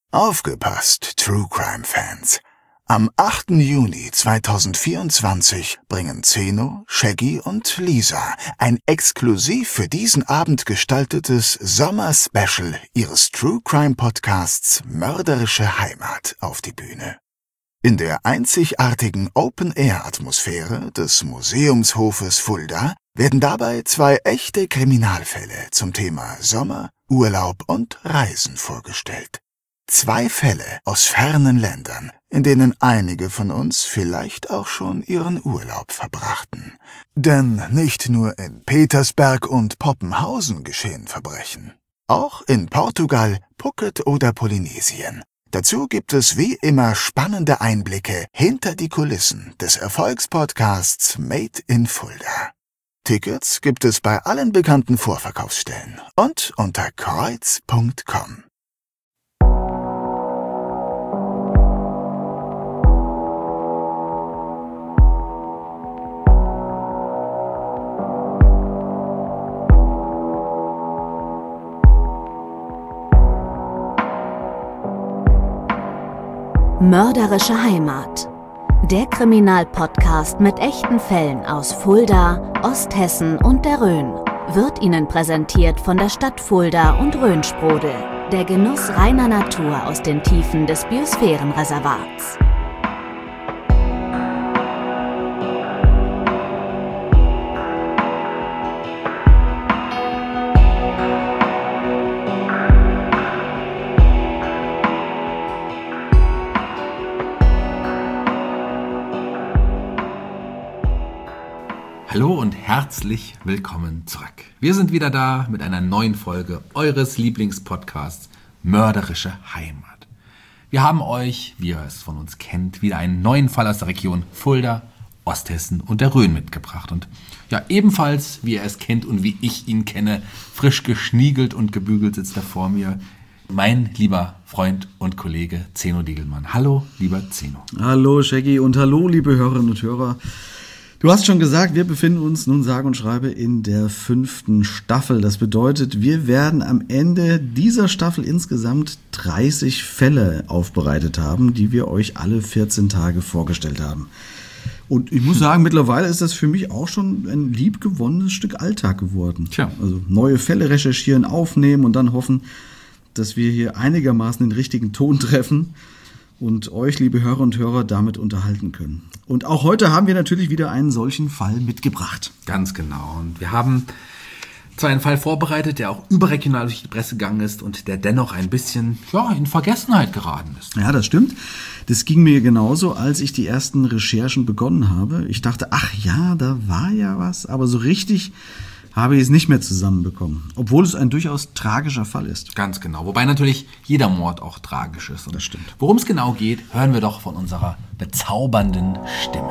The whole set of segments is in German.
Aufgepasst, True Crime Fans! Am 8. Juni 2024 bringen Zeno, Shaggy und Lisa ein exklusiv für diesen Abend gestaltetes Sommer-Special ihres True Crime Podcasts Mörderische Heimat auf die Bühne. In der einzigartigen Open-Air-Atmosphäre des Museumshofes Fulda werden dabei 2 echte Kriminalfälle zum Thema Sommer, Urlaub und Reisen vorgestellt. 2 Fälle aus fernen Ländern, in denen einige von uns vielleicht auch schon ihren Urlaub verbrachten. Denn nicht nur in Petersberg und Poppenhausen geschehen Verbrechen. Auch in Portugal, Phuket oder Polynesien. Dazu gibt es wie immer spannende Einblicke hinter die Kulissen des Erfolgspodcasts Made in Fulda. Tickets gibt es bei allen bekannten Vorverkaufsstellen und unter kreuz.com. Mörderische Heimat. Der Kriminalpodcast mit echten Fällen aus Fulda, Osthessen und der Rhön wird Ihnen präsentiert von der Stadt Fulda und Rhönsprudel. Der Genuss reiner Natur aus den Tiefen des Biosphärenreservats. Hallo und herzlich willkommen zurück. Wir sind wieder da mit einer neuen Folge eures Lieblingspodcasts Mörderische Heimat. Wir haben euch, wie ihr es von uns kennt, wieder einen neuen Fall aus der Region Fulda, Osthessen und der Rhön mitgebracht. Und ja, ebenfalls, wie ihr es kennt und wie ich ihn kenne, frisch geschniegelt und gebügelt sitzt da vor mir mein lieber Freund und Kollege Zeno Diegelmann. Hallo, lieber Zeno. Hallo, Shaggy, und hallo, liebe Hörerinnen und Hörer. Du hast schon gesagt, wir befinden uns nun sage und schreibe in der 5. Staffel. Das bedeutet, wir werden am Ende dieser Staffel insgesamt 30 Fälle aufbereitet haben, die wir euch alle 14 Tage vorgestellt haben. Und ich muss sagen, mittlerweile ist das für mich auch schon ein liebgewonnenes Stück Alltag geworden. Tja. Also neue Fälle recherchieren, aufnehmen und dann hoffen, dass wir hier einigermaßen den richtigen Ton treffen und euch, liebe Hörer und Hörer, damit unterhalten können. Und auch heute haben wir natürlich wieder einen solchen Fall mitgebracht. Ganz genau. Und wir haben zwar einen Fall vorbereitet, der auch überregional durch die Presse gegangen ist und der dennoch ein bisschen in Vergessenheit geraten ist. Ja, das stimmt. Das ging mir genauso, als ich die ersten Recherchen begonnen habe. Ich dachte, ach ja, da war ja was, aber so richtig habe ich es nicht mehr zusammenbekommen, obwohl es ein durchaus tragischer Fall ist. Ganz genau, wobei natürlich jeder Mord auch tragisch ist. Und das stimmt. Worum es genau geht, hören wir doch von unserer bezaubernden Stimme.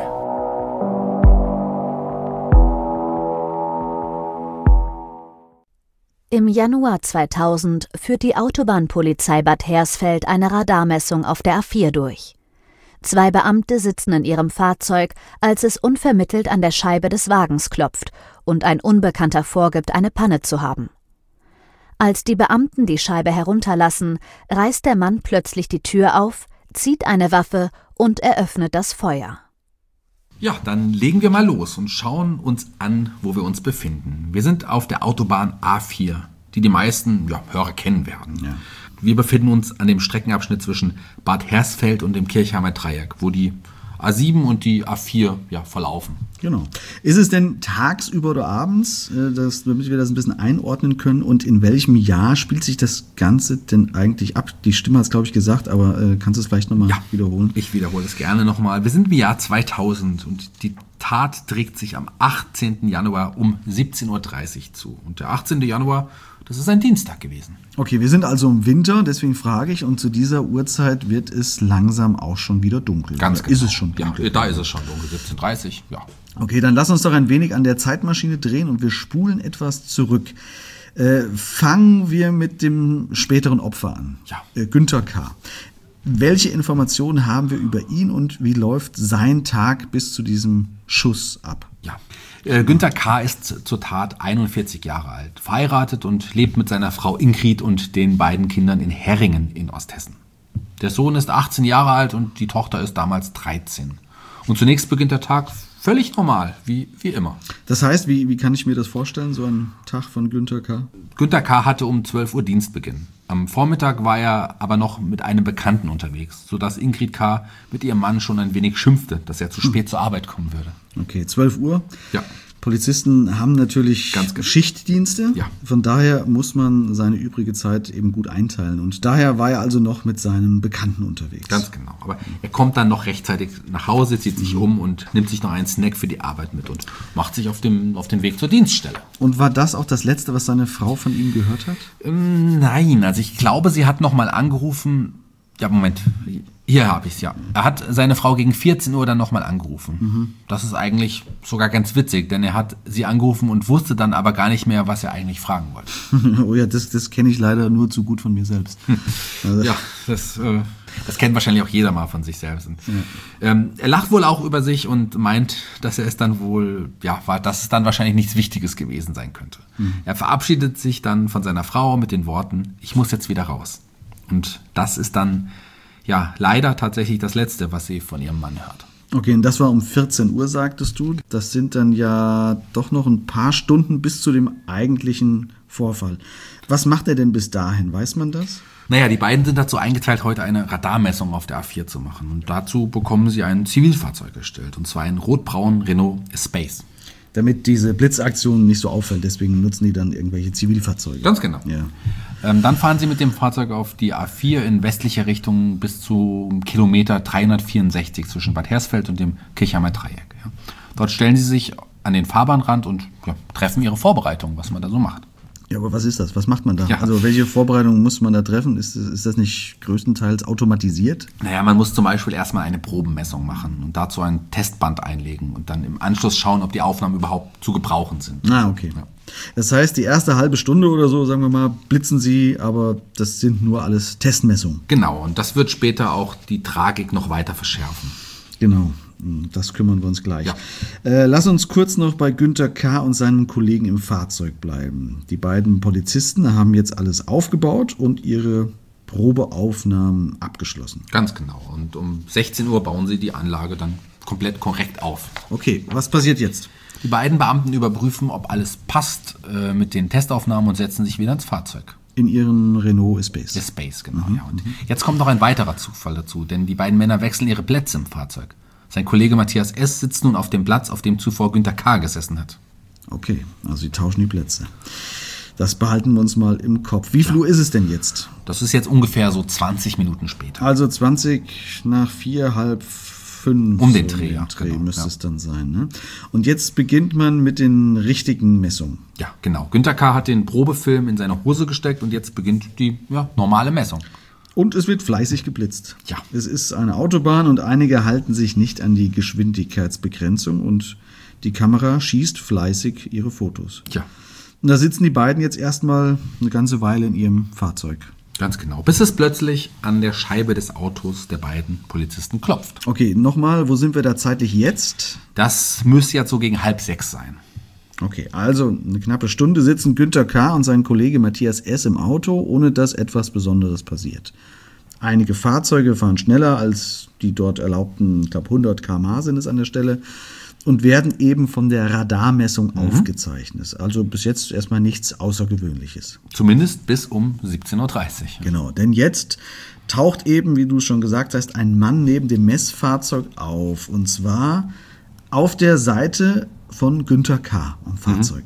Im Januar 2000 führt die Autobahnpolizei Bad Hersfeld eine Radarmessung auf der A4 durch. 2 Beamte sitzen in ihrem Fahrzeug, als es unvermittelt an der Scheibe des Wagens klopft und ein Unbekannter vorgibt, eine Panne zu haben. Als die Beamten die Scheibe herunterlassen, reißt der Mann plötzlich die Tür auf, zieht eine Waffe und eröffnet das Feuer. Ja, dann legen wir mal los und schauen uns an, wo wir uns befinden. Wir sind auf der Autobahn A4, die meisten Hörer kennen werden. Ja. Wir befinden uns an dem Streckenabschnitt zwischen Bad Hersfeld und dem Kirchheimer Dreieck, wo die A7 und die A4 verlaufen. Genau. Ist es denn tagsüber oder abends, damit wir das ein bisschen einordnen können, und in welchem Jahr spielt sich das Ganze denn eigentlich ab? Die Stimme hat es, glaube ich, gesagt, aber kannst du es vielleicht nochmal wiederholen? Ich wiederhole es gerne nochmal. Wir sind im Jahr 2000 und die Tat trägt sich am 18. Januar um 17.30 Uhr zu. Und der 18. Januar, das ist ein Dienstag gewesen. Okay, wir sind also im Winter, deswegen frage ich, und zu dieser Uhrzeit wird es langsam auch schon wieder dunkel. Ganz genau. Ist es schon dunkel? Ja, da ist es schon dunkel, 17.30 Uhr, ja. Okay, dann lass uns doch ein wenig an der Zeitmaschine drehen und wir spulen etwas zurück. Fangen wir mit dem späteren Opfer an. Ja. Günther K. Welche Informationen haben wir über ihn und wie läuft sein Tag bis zu diesem Schuss ab? Ja. Günther K. ist zur Tat 41 Jahre alt, verheiratet und lebt mit seiner Frau Ingrid und den beiden Kindern in Herringen in Osthessen. Der Sohn ist 18 Jahre alt und die Tochter ist damals 13. Und zunächst beginnt der Tag völlig normal, wie immer. Das heißt, wie kann ich mir das vorstellen, so ein Tag von Günter K.? Günter K. hatte um 12 Uhr Dienstbeginn. Am Vormittag war er aber noch mit einem Bekannten unterwegs, sodass Ingrid K. mit ihrem Mann schon ein wenig schimpfte, dass er zu spät zur Arbeit kommen würde. Okay, 12 Uhr. Ja. Polizisten haben natürlich Schichtdienste. Ja. Von daher muss man seine übrige Zeit eben gut einteilen. Und daher war er also noch mit seinem Bekannten unterwegs. Ganz genau. Aber er kommt dann noch rechtzeitig nach Hause, zieht sich um und nimmt sich noch einen Snack für die Arbeit mit und macht sich auf den Weg zur Dienststelle. Und war das auch das Letzte, was seine Frau von ihm gehört hat? Nein, also ich glaube, sie hat nochmal angerufen. Ja, Moment. Hier habe ich es, ja. Er hat seine Frau gegen 14 Uhr dann nochmal angerufen. Das ist eigentlich sogar ganz witzig, denn er hat sie angerufen und wusste dann aber gar nicht mehr, was er eigentlich fragen wollte. Oh ja, das kenne ich leider nur zu gut von mir selbst. Also Ja, das kennt wahrscheinlich auch jeder mal von sich selbst. Er lacht wohl auch über sich und meint, dass er es dann wohl, dass es dann wahrscheinlich nichts Wichtiges gewesen sein könnte. Er verabschiedet sich dann von seiner Frau mit den Worten, ich muss jetzt wieder raus. Und das ist dann leider tatsächlich das Letzte, was sie von ihrem Mann hört. Okay, und das war um 14 Uhr, sagtest du. Das sind dann ja doch noch ein paar Stunden bis zu dem eigentlichen Vorfall. Was macht er denn bis dahin? Weiß man das? Naja, die beiden sind dazu eingeteilt, heute eine Radarmessung auf der A4 zu machen. Und dazu bekommen sie ein Zivilfahrzeug gestellt, und zwar einen rotbraunen Renault Espace. Damit diese Blitzaktion nicht so auffällt, deswegen nutzen die dann irgendwelche Zivilfahrzeuge. Ganz genau. Ja. Dann fahren sie mit dem Fahrzeug auf die A4 in westlicher Richtung bis zu Kilometer 364 zwischen Bad Hersfeld und dem Kirchheimer Dreieck. Ja. Dort stellen sie sich an den Fahrbahnrand und treffen ihre Vorbereitungen, was man da so macht. Ja, aber was ist das? Was macht man da? Ja. Also welche Vorbereitungen muss man da treffen? Ist das nicht größtenteils automatisiert? Naja, man muss zum Beispiel erstmal eine Probenmessung machen und dazu ein Testband einlegen und dann im Anschluss schauen, ob die Aufnahmen überhaupt zu gebrauchen sind. Ah, okay. Ja. Das heißt, die erste halbe Stunde oder so, sagen wir mal, blitzen sie, aber das sind nur alles Testmessungen. Genau, und das wird später auch die Tragik noch weiter verschärfen. Genau, das kümmern wir uns gleich. Ja. Lass uns kurz noch bei Günter K. und seinen Kollegen im Fahrzeug bleiben. Die beiden Polizisten haben jetzt alles aufgebaut und ihre Probeaufnahmen abgeschlossen. Ganz genau. Und um 16 Uhr bauen sie die Anlage dann komplett korrekt auf. Okay, was passiert jetzt? Die beiden Beamten überprüfen, ob alles passt mit den Testaufnahmen und setzen sich wieder ins Fahrzeug. In ihren Renault Espace. Der Space, genau. Ja. Und jetzt kommt noch ein weiterer Zufall dazu, denn die beiden Männer wechseln ihre Plätze im Fahrzeug. Sein Kollege Matthias S. sitzt nun auf dem Platz, auf dem zuvor Günter K. gesessen hat. Okay, also sie tauschen die Plätze. Das behalten wir uns mal im Kopf. Wie viel Uhr ist es denn jetzt? Das ist jetzt ungefähr so 20 Minuten später. Also 20 nach 4, halb 5. Um den Dreh, ja, Dreh genau, müsste ja. es dann sein. Ne? Und jetzt beginnt man mit den richtigen Messungen. Ja, genau. Günter K. hat den Probefilm in seine Hose gesteckt und jetzt beginnt die normale Messung. Und es wird fleißig geblitzt. Ja. Es ist eine Autobahn und einige halten sich nicht an die Geschwindigkeitsbegrenzung und die Kamera schießt fleißig ihre Fotos. Ja, Und da sitzen die beiden jetzt erstmal eine ganze Weile in ihrem Fahrzeug. ganz genau. Bis es plötzlich an der Scheibe des Autos der beiden Polizisten klopft. Okay, nochmal, wo sind wir da zeitlich jetzt? Das müsste jetzt so gegen 5:30 sein. Okay, also eine knappe Stunde sitzen Günter K. und sein Kollege Matthias S. im Auto, ohne dass etwas Besonderes passiert. Einige Fahrzeuge fahren schneller als die dort erlaubten, ich glaube 100 km/h sind es an der Stelle, und werden eben von der Radarmessung aufgezeichnet. Also bis jetzt erstmal nichts Außergewöhnliches. Zumindest bis um 17:30 Uhr. Genau, denn jetzt taucht eben, wie du es schon gesagt hast, ein Mann neben dem Messfahrzeug auf. Und zwar auf der Seite von Günter K. am Fahrzeug.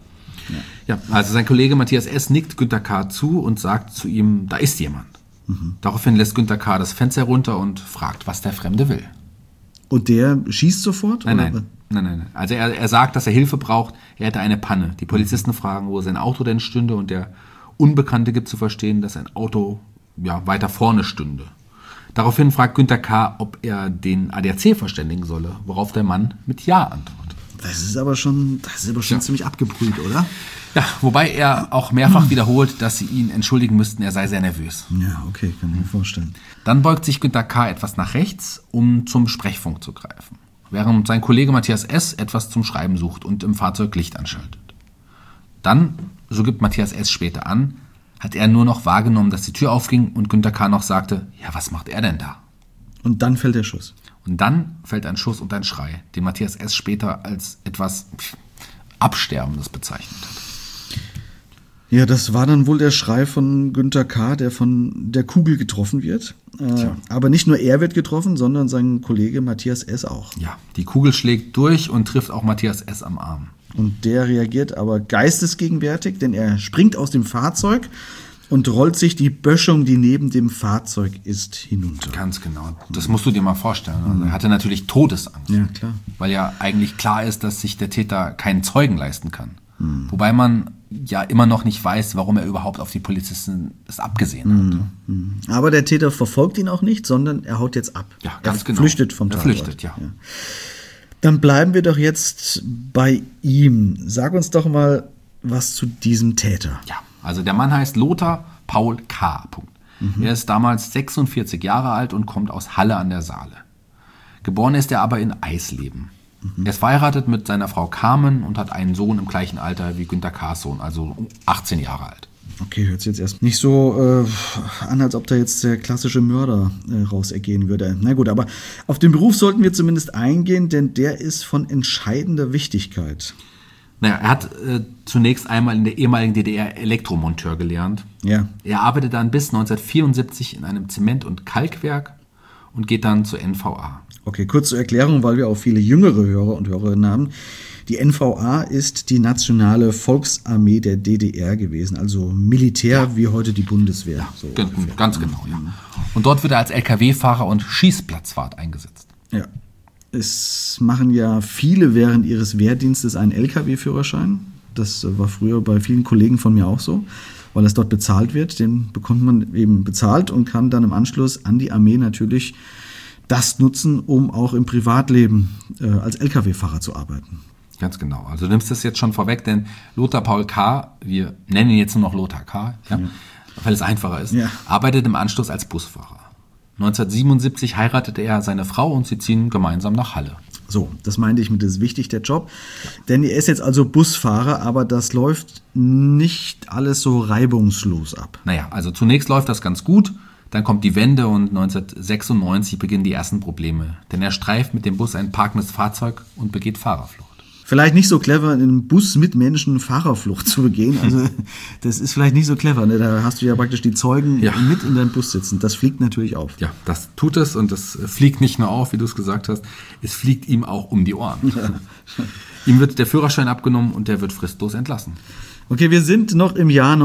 Ja, also sein Kollege Matthias S. nickt Günter K. zu und sagt zu ihm, da ist jemand. Daraufhin lässt Günter K. das Fenster runter und fragt, was der Fremde will. Und der schießt sofort? Nein. Also er sagt, dass er Hilfe braucht, er hätte eine Panne. Die Polizisten fragen, wo sein Auto denn stünde, und der Unbekannte gibt zu verstehen, dass ein Auto weiter vorne stünde. Daraufhin fragt Günter K., ob er den ADAC verständigen solle, worauf der Mann mit Ja antwortet. Das ist aber schon ziemlich abgebrüht, oder? Ja, wobei er auch mehrfach wiederholt, dass sie ihn entschuldigen müssten, er sei sehr nervös. Ja, okay, kann ich mir vorstellen. Dann beugt sich Günter K. etwas nach rechts, um zum Sprechfunk zu greifen, während sein Kollege Matthias S. etwas zum Schreiben sucht und im Fahrzeug Licht anschaltet. Dann, so gibt Matthias S. später an, habe ich Günter K. hat er nur noch wahrgenommen, dass die Tür aufging und Günter K. noch sagte, ja, was macht er denn da? Und dann fällt der Schuss. Und dann fällt ein Schuss und ein Schrei, den Matthias S. später als etwas Absterbendes bezeichnet hat. Ja, das war dann wohl der Schrei von Günter K., der von der Kugel getroffen wird. Aber nicht nur er wird getroffen, sondern sein Kollege Matthias S. auch. Ja, die Kugel schlägt durch und trifft auch Matthias S. am Arm. Und der reagiert aber geistesgegenwärtig, denn er springt aus dem Fahrzeug und rollt sich die Böschung, die neben dem Fahrzeug ist, hinunter. Ganz genau. Das musst du dir mal vorstellen. Also er hatte natürlich Todesangst. Ja, klar. Weil ja eigentlich klar ist, dass sich der Täter keinen Zeugen leisten kann. Wobei man ja immer noch nicht weiß, warum er überhaupt auf die Polizisten es abgesehen hat. Aber der Täter verfolgt ihn auch nicht, sondern er haut jetzt ab. Ja, ganz genau. Flüchtet vom Tatort. Flüchtet, ja. Dann bleiben wir doch jetzt bei ihm. Sag uns doch mal was zu diesem Täter. Ja, also der Mann heißt Lothar Paul K. Er ist damals 46 Jahre alt und kommt aus Halle an der Saale. Geboren ist er aber in Eisleben. Er ist verheiratet mit seiner Frau Carmen und hat einen Sohn im gleichen Alter wie Günter K.'s Sohn, also 18 Jahre alt. Okay, hört sich jetzt erst nicht so an, als ob da jetzt der klassische Mörder rausergehen würde. Na gut, aber auf den Beruf sollten wir zumindest eingehen, denn der ist von entscheidender Wichtigkeit. Naja, er hat zunächst einmal in der ehemaligen DDR Elektromonteur gelernt. Ja. Er arbeitet dann bis 1974 in einem Zement- und Kalkwerk und geht dann zur NVA. Okay, kurz zur Erklärung, weil wir auch viele jüngere Hörer und Hörerinnen haben. Die NVA ist die nationale Volksarmee der DDR gewesen, also Militär wie heute die Bundeswehr. Ja, so ganz genau, ja. Und dort wird er als LKW-Fahrer und Schießplatzwart eingesetzt. Ja. Es machen ja viele während ihres Wehrdienstes einen LKW-Führerschein. Das war früher bei vielen Kollegen von mir auch so, weil es dort bezahlt wird. Den bekommt man eben bezahlt und kann dann im Anschluss an die Armee natürlich das nutzen, um auch im Privatleben als LKW-Fahrer zu arbeiten. Ganz genau. Also du nimmst das jetzt schon vorweg, denn Lothar Paul K., wir nennen ihn jetzt nur noch Lothar K., weil es einfacher ist, arbeitet im Anschluss als Busfahrer. 1977 heiratete er seine Frau und sie ziehen gemeinsam nach Halle. So, das meinte ich mit, das ist wichtig, der Job. Denn er ist jetzt also Busfahrer, aber das läuft nicht alles so reibungslos ab. Naja, also zunächst läuft das ganz gut, dann kommt die Wende und 1996 beginnen die ersten Probleme. Denn er streift mit dem Bus ein parkendes Fahrzeug und begeht Fahrerflucht. Vielleicht nicht so clever, in einem Bus mit Menschen Fahrerflucht zu begehen. Also das ist vielleicht nicht so clever. Ne? Da hast du ja praktisch die Zeugen mit in deinem Bus sitzen. Das fliegt natürlich auf. Ja, das tut es und das fliegt nicht nur auf, wie du es gesagt hast. Es fliegt ihm auch um die Ohren. Ihm wird der Führerschein abgenommen und der wird fristlos entlassen. Okay, wir sind noch im Jahr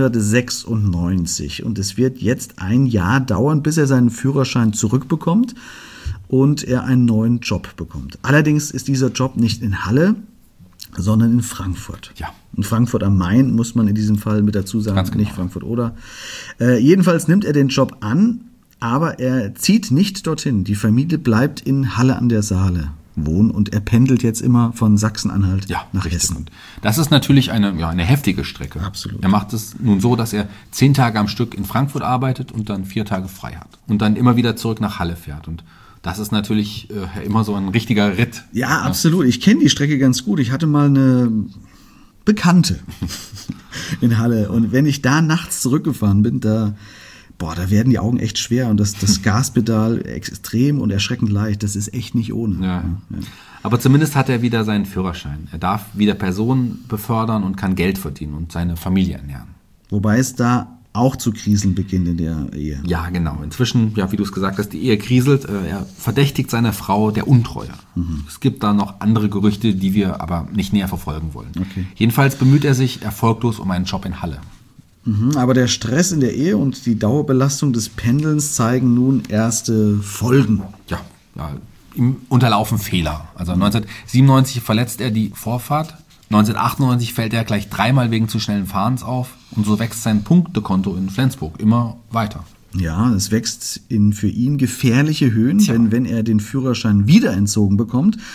1996 und es wird jetzt ein Jahr dauern, bis er seinen Führerschein zurückbekommt und er einen neuen Job bekommt. Allerdings ist dieser Job nicht in Halle, sondern in Frankfurt. Ja. In Frankfurt am Main muss man in diesem Fall mit dazu sagen, Ganz genau. Nicht Frankfurt oder. Jedenfalls nimmt er den Job an, aber er zieht nicht dorthin. Die Familie bleibt in Halle an der Saale wohnen und er pendelt jetzt immer von Sachsen-Anhalt nach Hessen. Und das ist natürlich eine heftige Strecke. Absolut. Er macht es nun so, dass er 10 Tage am Stück in Frankfurt arbeitet und dann 4 Tage frei hat. Und dann immer wieder zurück nach Halle fährt. Und das ist natürlich immer so ein richtiger Ritt. Ja, absolut. Ich kenne die Strecke ganz gut. Ich hatte mal eine Bekannte in Halle. Und wenn ich da nachts zurückgefahren bin, da werden die Augen echt schwer. Und das Gaspedal extrem und erschreckend leicht. Das ist echt nicht ohne. Ja. Aber zumindest hat er wieder seinen Führerschein. Er darf wieder Personen befördern und kann Geld verdienen und seine Familie ernähren. Wobei es da auch zu Kriseln beginnt in der Ehe. Ja, genau. Inzwischen, wie du es gesagt hast, die Ehe kriselt. Er verdächtigt seine Frau der Untreue. Es gibt da noch andere Gerüchte, die wir aber nicht näher verfolgen wollen. Okay. Jedenfalls bemüht er sich erfolglos um einen Job in Halle. Aber der Stress in der Ehe und die Dauerbelastung des Pendelns zeigen nun erste Folgen. Ja, ihm unterlaufen Fehler. Also 1997 verletzt er die Vorfahrt. 1998 fällt er gleich 3-mal wegen zu schnellen Fahrens auf und so wächst sein Punktekonto in Flensburg immer weiter. Ja, es wächst in für ihn gefährliche Höhen, denn wenn er den Führerschein wieder entzogen bekommt,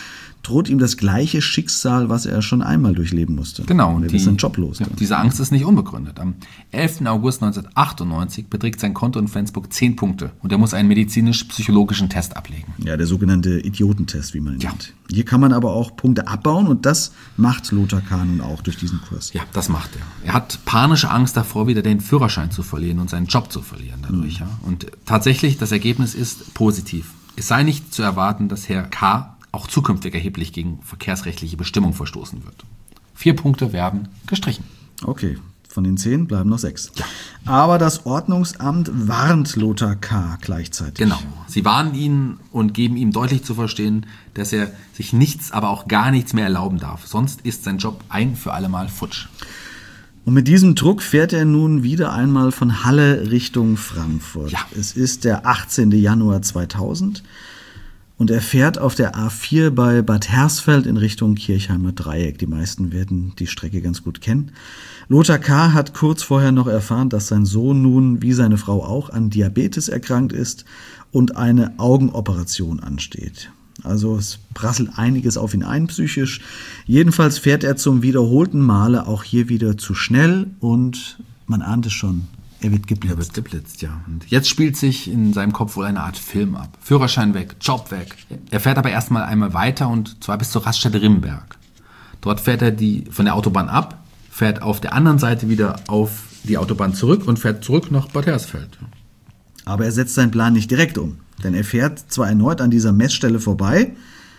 droht ihm das gleiche Schicksal, was er schon einmal durchleben musste. Genau. Und er ist sein Job los. Ja, diese Angst ist nicht unbegründet. Am 11. August 1998 beträgt sein Konto in Flensburg 10 Punkte und er muss einen medizinisch-psychologischen Test ablegen. Ja, der sogenannte Idiotentest, wie man ihn nennt. Hier kann man aber auch Punkte abbauen und das macht Lothar K. nun auch durch diesen Kurs. Ja, das macht er. Er hat panische Angst davor, wieder den Führerschein zu verlieren und seinen Job zu verlieren dadurch. Ja. Und tatsächlich, das Ergebnis ist positiv. Es sei nicht zu erwarten, dass Herr K. auch zukünftig erheblich gegen verkehrsrechtliche Bestimmungen verstoßen wird. 4 Punkte werden gestrichen. Okay, von den 10 bleiben noch 6. Ja. Aber das Ordnungsamt warnt Lothar K. gleichzeitig. Genau. Sie warnen ihn und geben ihm deutlich zu verstehen, dass er sich nichts, aber auch gar nichts mehr erlauben darf. Sonst ist sein Job ein für alle Mal futsch. Und mit diesem Druck fährt er nun wieder einmal von Halle Richtung Frankfurt. Ja. Es ist der 18. Januar 2000. Und er fährt auf der A4 bei Bad Hersfeld in Richtung Kirchheimer Dreieck. Die meisten werden die Strecke ganz gut kennen. Lothar K. hat kurz vorher noch erfahren, dass sein Sohn nun, wie seine Frau auch, an Diabetes erkrankt ist und eine Augenoperation ansteht. Also es prasselt einiges auf ihn ein, psychisch. Jedenfalls fährt er zum wiederholten Male auch hier wieder zu schnell und man ahnt es schon. Er wird geblitzt. Ja. Und jetzt spielt sich in seinem Kopf wohl eine Art Film ab. Führerschein weg, Job weg. Er fährt aber erstmal einmal weiter und zwar bis zur Raststätte Rimberg. Dort fährt er von der Autobahn ab, fährt auf der anderen Seite wieder auf die Autobahn zurück und fährt zurück nach Bad Hersfeld. Aber er setzt seinen Plan nicht direkt um, denn er fährt zwar erneut an dieser Messstelle vorbei,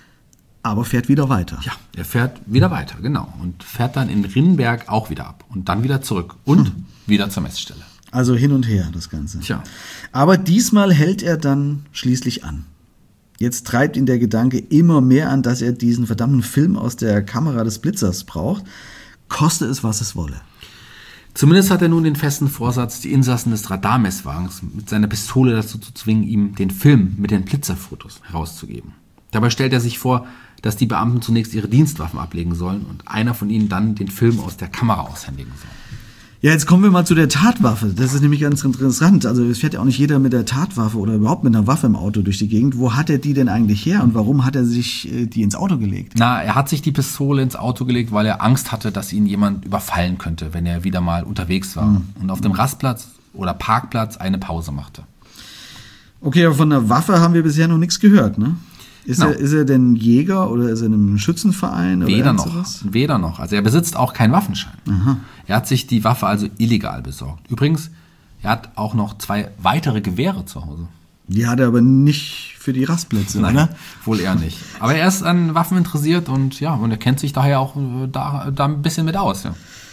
aber fährt wieder weiter. Ja, er fährt wieder weiter, genau. Und fährt dann in Rimberg auch wieder ab und dann wieder zurück und wieder zur Messstelle. Also hin und her das Ganze. Tja. Aber diesmal hält er dann schließlich an. Jetzt treibt ihn der Gedanke immer mehr an, dass er diesen verdammten Film aus der Kamera des Blitzers braucht. Koste es, was es wolle. Zumindest hat er nun den festen Vorsatz, die Insassen des Radarmesswagens mit seiner Pistole dazu zu zwingen, ihm den Film mit den Blitzerfotos herauszugeben. Dabei stellt er sich vor, dass die Beamten zunächst ihre Dienstwaffen ablegen sollen und einer von ihnen dann den Film aus der Kamera aushändigen soll. Ja, jetzt kommen wir mal zu der Tatwaffe. Das ist nämlich ganz interessant. Also es fährt ja auch nicht jeder mit der Tatwaffe oder überhaupt mit einer Waffe im Auto durch die Gegend. Wo hat er die denn eigentlich her und warum hat er sich die ins Auto gelegt? Na, er hat sich die Pistole ins Auto gelegt, weil er Angst hatte, dass ihn jemand überfallen könnte, wenn er wieder mal unterwegs war und auf dem Rastplatz oder Parkplatz eine Pause machte. Okay, aber von der Waffe haben wir bisher noch nichts gehört, ne? Ist er denn Jäger oder ist er in einem Schützenverein? Oder Weder noch. Also er besitzt auch keinen Waffenschein. Aha. Er hat sich die Waffe also illegal besorgt. Übrigens, er hat auch noch 2 weitere Gewehre zu Hause. Die hat er aber nicht für die Rastplätze, Nein, oder? Wohl eher nicht. Aber er ist an Waffen interessiert und er kennt sich daher auch da ein bisschen mit aus. Ja.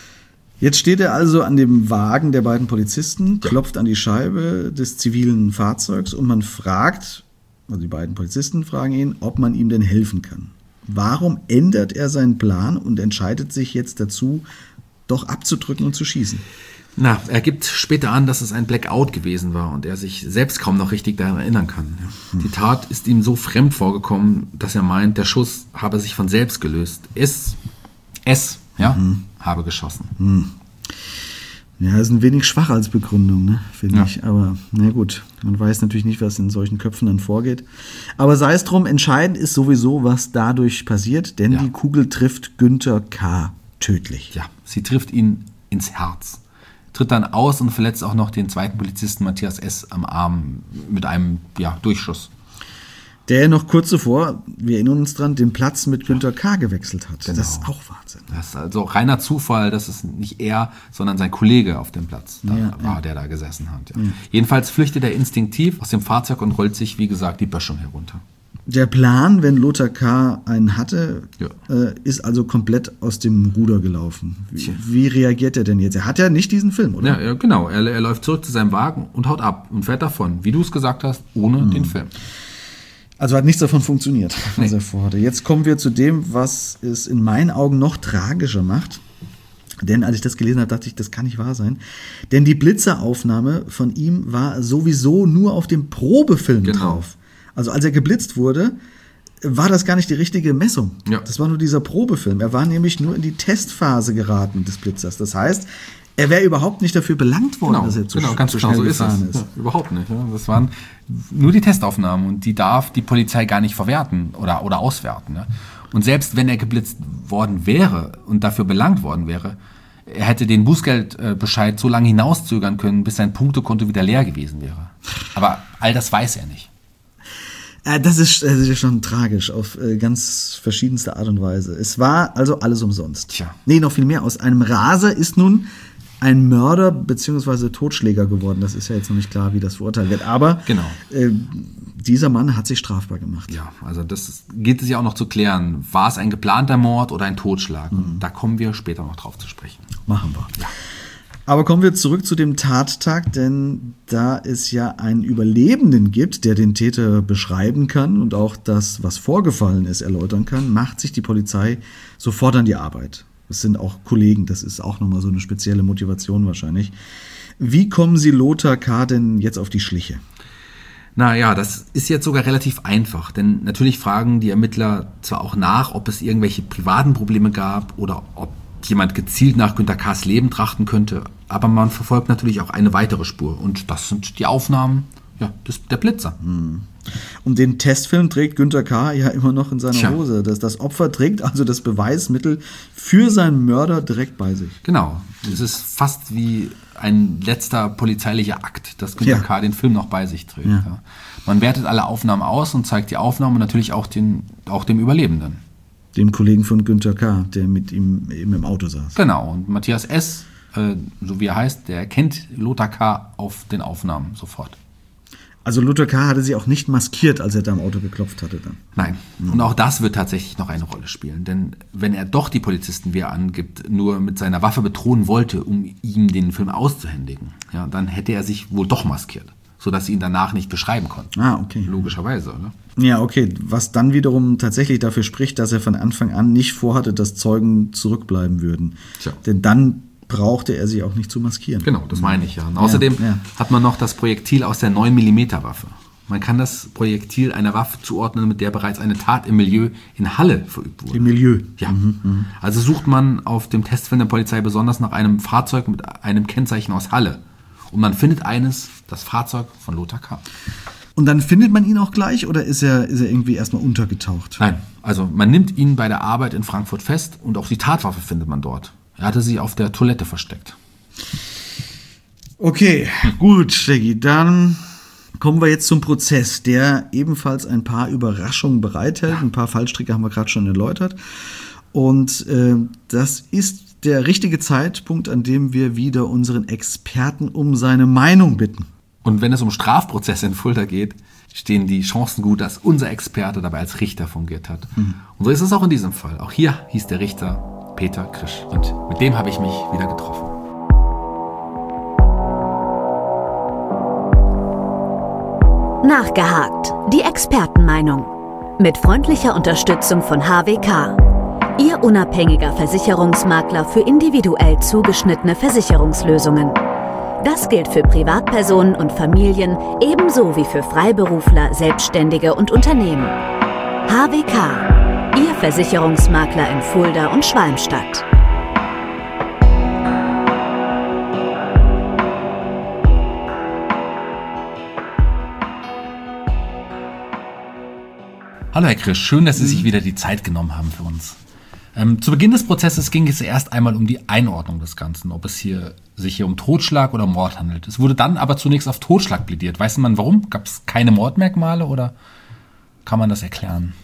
Jetzt steht er also an dem Wagen der beiden Polizisten, klopft an die Scheibe des zivilen Fahrzeugs und man fragt, also die beiden Polizisten fragen ihn, ob man ihm denn helfen kann. Warum ändert er seinen Plan und entscheidet sich jetzt dazu, doch abzudrücken und zu schießen? Na, er gibt später an, dass es ein Blackout gewesen war und er sich selbst kaum noch richtig daran erinnern kann. Die Tat ist ihm so fremd vorgekommen, dass er meint, der Schuss habe sich von selbst gelöst. Es habe geschossen. Ja, ist ein wenig schwach als Begründung, ne, finde ich. Aber na gut, man weiß natürlich nicht, was in solchen Köpfen dann vorgeht. Aber sei es drum, entscheidend ist sowieso, was dadurch passiert, denn die Kugel trifft Günther K. tödlich. Ja, sie trifft ihn ins Herz, tritt dann aus und verletzt auch noch den zweiten Polizisten Matthias S. am Arm mit einem Durchschuss. Der noch kurz zuvor, wir erinnern uns dran, den Platz mit Günther K. gewechselt hat. Genau. Das ist auch Wahnsinn. Das ist also reiner Zufall, dass es nicht er, sondern sein Kollege auf dem Platz der da gesessen hat. Ja. Ja. Jedenfalls flüchtet er instinktiv aus dem Fahrzeug und rollt sich, wie gesagt, die Böschung herunter. Der Plan, wenn Lothar K. einen hatte, ist also komplett aus dem Ruder gelaufen. Wie reagiert er denn jetzt? Er hat ja nicht diesen Film, oder? Ja, genau. Er läuft zurück zu seinem Wagen und haut ab und fährt davon, wie du es gesagt hast, ohne den Film. Also hat nichts davon funktioniert, was er vorhatte. Jetzt kommen wir zu dem, was es in meinen Augen noch tragischer macht. Denn als ich das gelesen habe, dachte ich, das kann nicht wahr sein. Denn die Blitzeraufnahme von ihm war sowieso nur auf dem Probefilm drauf. Also als er geblitzt wurde, war das gar nicht die richtige Messung. Ja. Das war nur dieser Probefilm. Er war nämlich nur in die Testphase geraten des Blitzers. Das heißt, er wäre überhaupt nicht dafür belangt worden, dass er zu schnell gefahren ist. Ja, überhaupt nicht. Ja. Das waren nur die Testaufnahmen und die darf die Polizei gar nicht verwerten oder auswerten. Ja. Und selbst wenn er geblitzt worden wäre und dafür belangt worden wäre, er hätte den Bußgeldbescheid so lange hinauszögern können, bis sein Punktekonto wieder leer gewesen wäre. Aber all das weiß er nicht. Das ist schon tragisch auf ganz verschiedenste Art und Weise. Es war also alles umsonst. Tja. Nee, noch viel mehr. Aus einem Raser ist nun ein Mörder bzw. Totschläger geworden. Das ist ja jetzt noch nicht klar, wie das verurteilt wird. Aber Genau. Dieser Mann hat sich strafbar gemacht. Ja, also das gilt es ja auch noch zu klären. War es ein geplanter Mord oder ein Totschlag? Da kommen wir später noch drauf zu sprechen. Machen wir. Ja. Aber kommen wir zurück zu dem Tattag, denn da es ja einen Überlebenden gibt, der den Täter beschreiben kann und auch das, was vorgefallen ist, erläutern kann, macht sich die Polizei sofort an die Arbeit. Das sind auch Kollegen, das ist auch nochmal so eine spezielle Motivation wahrscheinlich. Wie kommen Sie Lothar K. denn jetzt auf die Schliche? Naja, das ist jetzt sogar relativ einfach, denn natürlich fragen die Ermittler zwar auch nach, ob es irgendwelche privaten Probleme gab oder ob jemand gezielt nach Günter K.'s Leben trachten könnte, aber man verfolgt natürlich auch eine weitere Spur und das sind die Aufnahmen der Blitzer. Und den Testfilm trägt Günter K. ja immer noch in seiner Tja. Hose. Das Opfer trägt also das Beweismittel für seinen Mörder direkt bei sich. Genau, es ist fast wie ein letzter polizeilicher Akt, dass Günter K. den Film noch bei sich trägt. Ja. Ja. Man wertet alle Aufnahmen aus und zeigt die Aufnahmen und natürlich auch dem Überlebenden. Dem Kollegen von Günter K., der mit ihm eben im Auto saß. Genau, und Matthias S., so wie er heißt, der erkennt Lothar K. auf den Aufnahmen sofort. Also Lothar K. hatte sie auch nicht maskiert, als er da im Auto geklopft hatte dann. Nein, und auch das wird tatsächlich noch eine Rolle spielen. Denn wenn er doch die Polizisten, wie er angibt, nur mit seiner Waffe bedrohen wollte, um ihm den Film auszuhändigen, ja, dann hätte er sich wohl doch maskiert, sodass sie ihn danach nicht beschreiben konnten. Ah, okay. Logischerweise, oder? Ja, okay. Was dann wiederum tatsächlich dafür spricht, dass er von Anfang an nicht vorhatte, dass Zeugen zurückbleiben würden. Tja. Denn dann brauchte er sich auch nicht zu maskieren. Genau, das meine ich ja. Und außerdem hat man noch das Projektil aus der 9mm Waffe. Man kann das Projektil einer Waffe zuordnen, mit der bereits eine Tat im Milieu in Halle verübt wurde. Im Milieu. Ja. Also sucht man auf dem Testfilm der Polizei besonders nach einem Fahrzeug mit einem Kennzeichen aus Halle. Und man findet das Fahrzeug von Lothar K. Und dann findet man ihn auch gleich oder ist er irgendwie erstmal untergetaucht? Nein, also man nimmt ihn bei der Arbeit in Frankfurt fest und auch die Tatwaffe findet man dort. Er hatte sie auf der Toilette versteckt. Okay, gut, Steggy, dann kommen wir jetzt zum Prozess, der ebenfalls ein paar Überraschungen bereithält. Ein paar Fallstricke haben wir gerade schon erläutert. Und das ist der richtige Zeitpunkt, an dem wir wieder unseren Experten um seine Meinung bitten. Und wenn es um Strafprozesse in Fulda geht, stehen die Chancen gut, dass unser Experte dabei als Richter fungiert hat. Und so ist es auch in diesem Fall. Auch hier hieß der Richter Peter Krisch. Und mit dem habe ich mich wieder getroffen. Nachgehakt. Die Expertenmeinung. Mit freundlicher Unterstützung von HWK. Ihr unabhängiger Versicherungsmakler für individuell zugeschnittene Versicherungslösungen. Das gilt für Privatpersonen und Familien ebenso wie für Freiberufler, Selbstständige und Unternehmen. HWK, Ihr Versicherungsmakler in Fulda und Schwalmstadt. Hallo Herr Krisch, schön, dass Sie sich wieder die Zeit genommen haben für uns. Zu Beginn des Prozesses ging es erst einmal um die Einordnung des Ganzen, ob es sich hier um Totschlag oder Mord handelt. Es wurde dann aber zunächst auf Totschlag plädiert. Weiß man warum? Gab es keine Mordmerkmale oder kann man das erklären?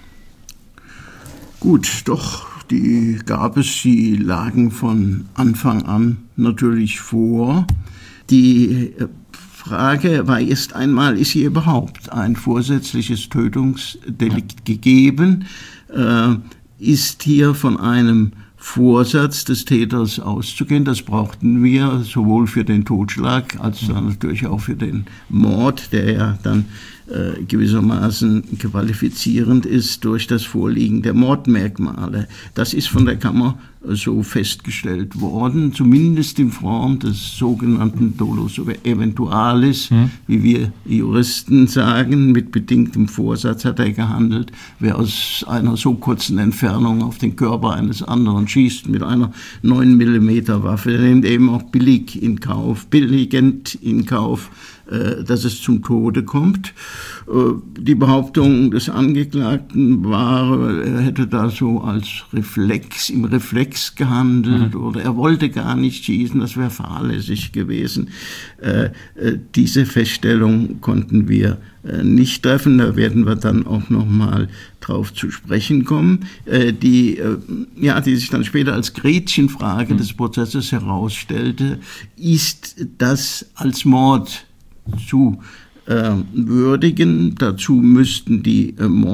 Gut, doch, die gab es. Sie lagen von Anfang an natürlich vor. Die Frage war erst einmal, ist hier überhaupt ein vorsätzliches Tötungsdelikt gegeben? Ist hier von einem Vorsatz des Täters auszugehen? Das brauchten wir sowohl für den Totschlag als dann natürlich auch für den Mord, der ja dann gewissermaßen qualifizierend ist durch das Vorliegen der Mordmerkmale. Das ist von der Kammer so festgestellt worden, zumindest in Form des sogenannten Dolus eventualis, wie wir Juristen sagen, mit bedingtem Vorsatz hat er gehandelt. Wer aus einer so kurzen Entfernung auf den Körper eines anderen schießt mit einer 9mm Waffe, der nimmt eben auch billigend in Kauf, dass es zum Tode kommt. Die Behauptung des Angeklagten war, er hätte da so als im Reflex gehandelt oder er wollte gar nicht schießen, das wäre fahrlässig gewesen. Diese Feststellung konnten wir nicht treffen, da werden wir dann auch nochmal drauf zu sprechen kommen, die sich dann später als Gretchenfrage des Prozesses herausstellte, ist das als Mord zu würdigen. Dazu müssten die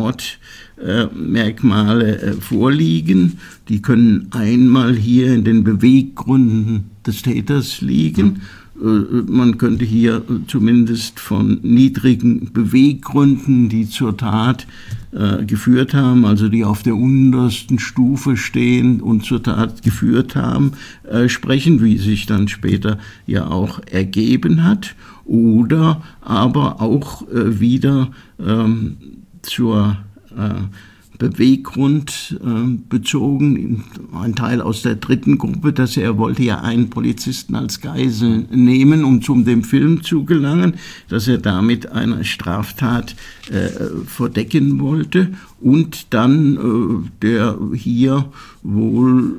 Mordmerkmale vorliegen. Die können einmal hier in den Beweggründen des Täters liegen. Man könnte hier zumindest von niedrigen Beweggründen, die zur Tat geführt haben, also die auf der untersten Stufe stehen und zur Tat geführt haben, sprechen, wie sich dann später ja auch ergeben hat. Oder aber auch wieder zur Beweggrund bezogen, ein Teil aus der dritten Gruppe, dass er wollte ja einen Polizisten als Geisel nehmen, um zu dem Film zu gelangen, dass er damit eine Straftat verdecken wollte und dann der hier wohl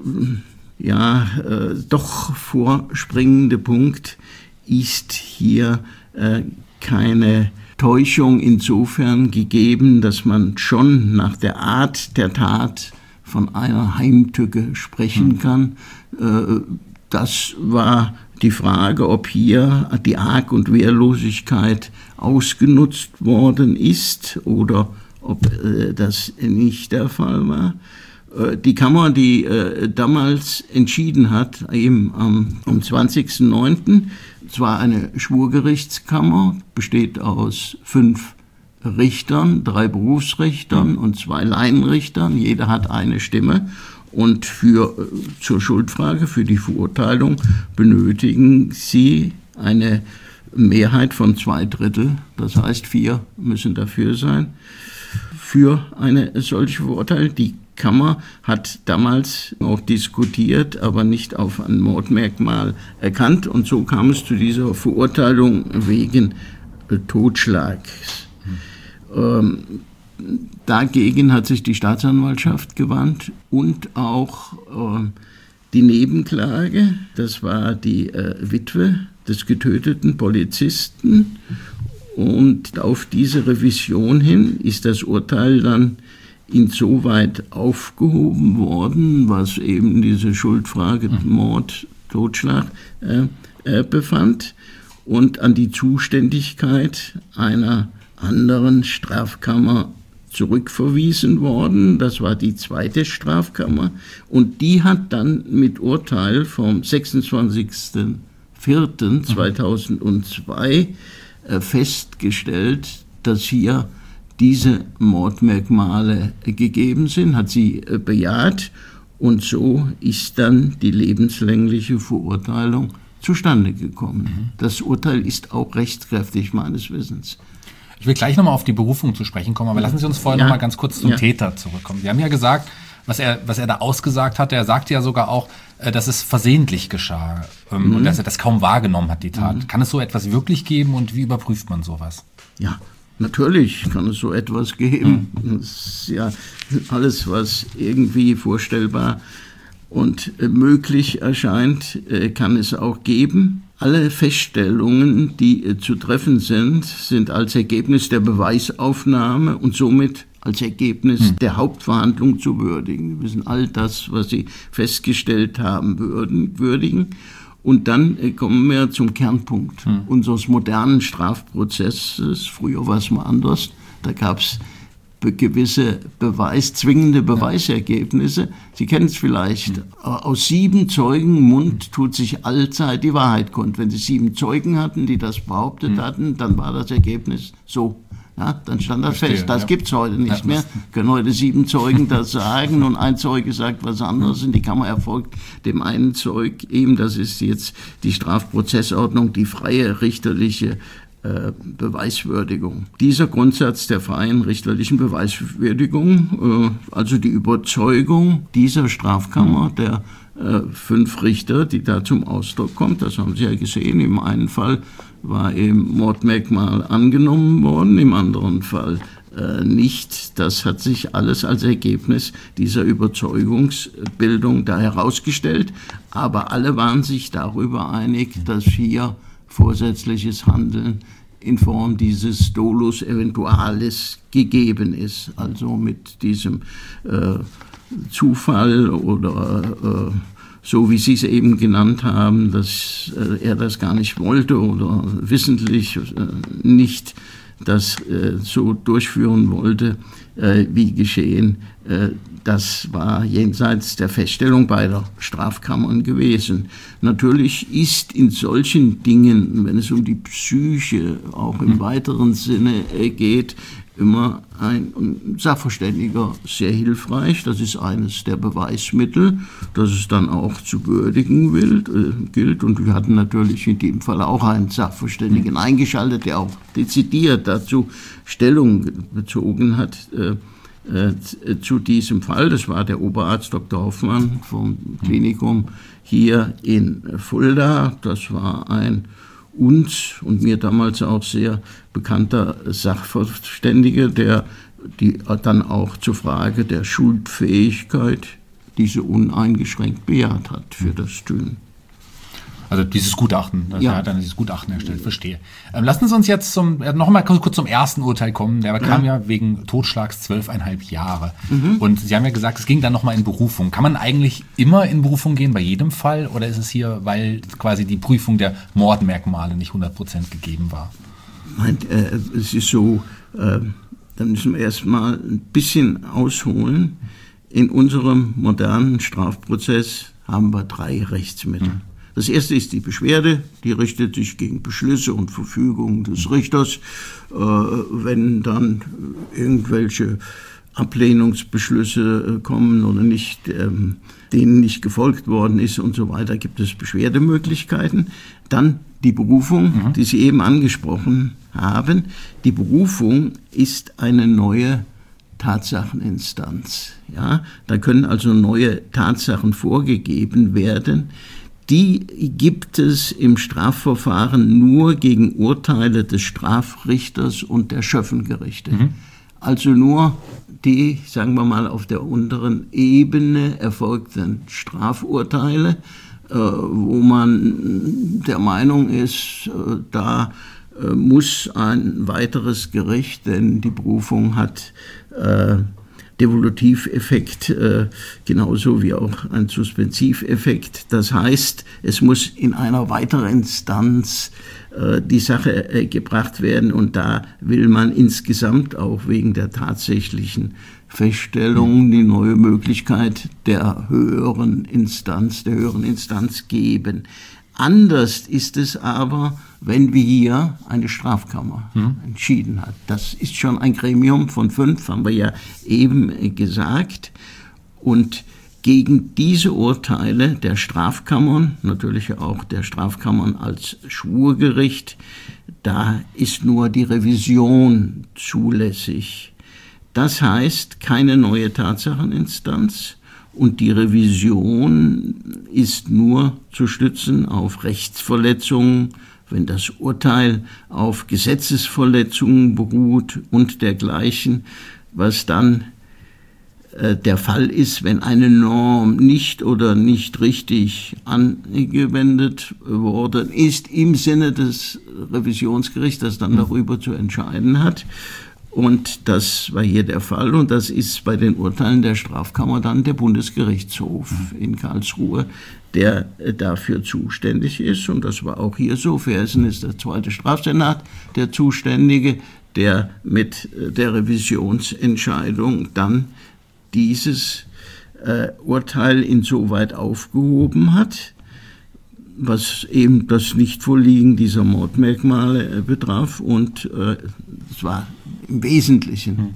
doch vorspringende Punkt ist hier keine Täuschung insofern gegeben, dass man schon nach der Art der Tat von einer Heimtücke sprechen kann. Das war die Frage, ob hier die Arg- und Wehrlosigkeit ausgenutzt worden ist oder ob das nicht der Fall war. Die Kammer, die damals entschieden hat, eben am 20.09., zwar eine Schwurgerichtskammer, besteht aus 5 Richtern, 3 Berufsrichtern und 2 Laienrichtern, jeder hat eine Stimme. Und zur Schuldfrage, für die Verurteilung, benötigen sie eine Mehrheit von 2/3, das heißt 4 müssen dafür sein, für eine solche Verurteilung. Die Kammer hat damals auch diskutiert, aber nicht auf ein Mordmerkmal erkannt. Und so kam es zu dieser Verurteilung wegen Totschlags. Dagegen hat sich die Staatsanwaltschaft gewandt und auch die Nebenklage. Das war die Witwe des getöteten Polizisten. Und auf diese Revision hin ist das Urteil dann insoweit aufgehoben worden, was eben diese Schuldfrage Mord, Totschlag befand und an die Zuständigkeit einer anderen Strafkammer zurückverwiesen worden. Das war die 2. Strafkammer und die hat dann mit Urteil vom 26.04.2002 festgestellt, dass hier diese Mordmerkmale gegeben sind, hat sie bejaht und so ist dann die lebenslängliche Verurteilung zustande gekommen. Das Urteil ist auch rechtskräftig meines Wissens. Ich will gleich nochmal auf die Berufung zu sprechen kommen, aber lassen Sie uns vorher nochmal ganz kurz zum Täter zurückkommen. Sie haben ja gesagt, was er da ausgesagt hat, er sagte ja sogar auch, dass es versehentlich geschah und dass er das kaum wahrgenommen hat, die Tat. Kann es so etwas wirklich geben und wie überprüft man sowas? Ja, natürlich kann es so etwas geben. Das ist ja alles, was irgendwie vorstellbar und möglich erscheint, kann es auch geben. Alle Feststellungen, die zu treffen sind als Ergebnis der Beweisaufnahme und somit als Ergebnis der Hauptverhandlung zu würdigen. Wir müssen all das, was Sie festgestellt haben, würdigen. Und dann kommen wir zum Kernpunkt unseres modernen Strafprozesses. Früher war es mal anders. Da gab es gewisse zwingende Beweisergebnisse. Sie kennen es vielleicht. Aus 7 Zeugen Mund tut sich allzeit die Wahrheit kund. Wenn Sie 7 Zeugen hatten, die das behauptet hatten, dann war das Ergebnis so. Ja, dann stand das fest. Das gibt's heute nicht mehr. Können heute 7 Zeugen das sagen und ein Zeuge sagt was anderes und die Kammer erfolgt dem einen Zeug eben, das ist jetzt die Strafprozessordnung, die freie richterliche Beweiswürdigung. Dieser Grundsatz der freien richterlichen Beweiswürdigung, also die Überzeugung dieser Strafkammer, der 5 Richter, die da zum Ausdruck kommt, das haben Sie ja gesehen, im einen Fall war eben Mordmerkmal angenommen worden, im anderen Fall nicht. Das hat sich alles als Ergebnis dieser Überzeugungsbildung da herausgestellt. Aber alle waren sich darüber einig, dass hier vorsätzliches Handeln in Form dieses Dolus eventualis gegeben ist. Also mit diesem Zufall oder so wie Sie es eben genannt haben, dass er das gar nicht wollte oder wissentlich nicht das so durchführen wollte, wie geschehen. Das war jenseits der Feststellung beider Strafkammern gewesen. Natürlich ist in solchen Dingen, wenn es um die Psyche auch im weiteren Sinne geht, immer ein Sachverständiger sehr hilfreich. Das ist eines der Beweismittel, das es dann auch zu würdigen gilt. Und wir hatten natürlich in dem Fall auch einen Sachverständigen eingeschaltet, der auch dezidiert dazu Stellung bezogen hat zu diesem Fall. Das war der Oberarzt Dr. Hoffmann vom Klinikum hier in Fulda. Das war ein uns und mir damals auch sehr bekannter Sachverständiger, der dann auch zur Frage der Schuldfähigkeit diese uneingeschränkt bejaht hat für das Tun. Also dieses Gutachten, er hat dann dieses Gutachten erstellt, verstehe. Lassen Sie uns jetzt noch mal kurz zum ersten Urteil kommen. Der kam ja wegen Totschlags 12,5 Jahre. Und Sie haben ja gesagt, es ging dann noch mal in Berufung. Kann man eigentlich immer in Berufung gehen bei jedem Fall? Oder ist es hier, weil quasi die Prüfung der Mordmerkmale nicht 100% gegeben war? Nein, es ist so, da müssen wir erstmal ein bisschen ausholen. In unserem modernen Strafprozess haben wir 3 Rechtsmittel. Das erste ist die Beschwerde, die richtet sich gegen Beschlüsse und Verfügungen des Richters. Wenn dann irgendwelche Ablehnungsbeschlüsse kommen oder nicht, denen nicht gefolgt worden ist und so weiter, gibt es Beschwerdemöglichkeiten. Dann die Berufung, die Sie eben angesprochen haben. Die Berufung ist eine neue Tatsacheninstanz. Ja? Da können also neue Tatsachen vorgegeben werden. Die gibt es im Strafverfahren nur gegen Urteile des Strafrichters und der Schöffengerichte. Also nur die, sagen wir mal, auf der unteren Ebene erfolgten Strafurteile, wo man der Meinung ist, da muss ein weiteres Gericht, denn die Berufung hat Devolutiveffekt, genauso wie auch ein Suspensiveffekt. Das heißt, es muss in einer weiteren Instanz die Sache gebracht werden und da will man insgesamt auch wegen der tatsächlichen Feststellung die neue Möglichkeit der höheren Instanz geben. Anders ist es aber, wenn wir hier eine Strafkammer entschieden hat. Das ist schon ein Gremium von 5, haben wir ja eben gesagt. Und gegen diese Urteile der Strafkammern, natürlich auch der Strafkammern als Schwurgericht, da ist nur die Revision zulässig. Das heißt, keine neue Tatsacheninstanz. Und die Revision ist nur zu stützen auf Rechtsverletzungen, wenn das Urteil auf Gesetzesverletzungen beruht und dergleichen, was dann der Fall ist, wenn eine Norm nicht oder nicht richtig angewendet worden ist, im Sinne des Revisionsgerichts, das dann darüber zu entscheiden hat. Und das war hier der Fall und das ist bei den Urteilen der Strafkammer dann der Bundesgerichtshof in Karlsruhe, der dafür zuständig ist. Und das war auch hier so. Für Hessen ist der 2. Strafsenat der Zuständige, der mit der Revisionsentscheidung dann dieses Urteil insoweit aufgehoben hat, was eben das Nichtvorliegen dieser Mordmerkmale betraf. Und es war im Wesentlichen